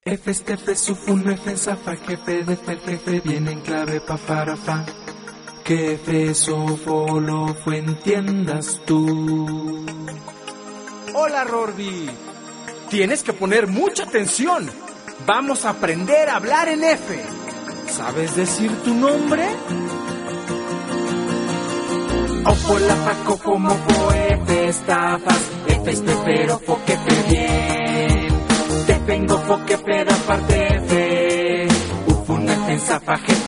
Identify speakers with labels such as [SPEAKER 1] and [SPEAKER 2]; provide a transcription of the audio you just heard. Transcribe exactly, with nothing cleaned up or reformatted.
[SPEAKER 1] F, F, Sufun, F, Zafa, jefe de F, jefe, viene en clave pa para fa. Que F, Sofo, lo fue, entiendas tú.
[SPEAKER 2] Hola, Rorby. Tienes que poner mucha atención. Vamos a aprender a hablar en F. ¿Sabes decir tu nombre?
[SPEAKER 1] Ofo, la fa, cofo, mofo, F, estafas, F, espero, fo, que fe, bien. Te vengo, fo, que fe, da parte F. Ufun, F, Zafa, jefe,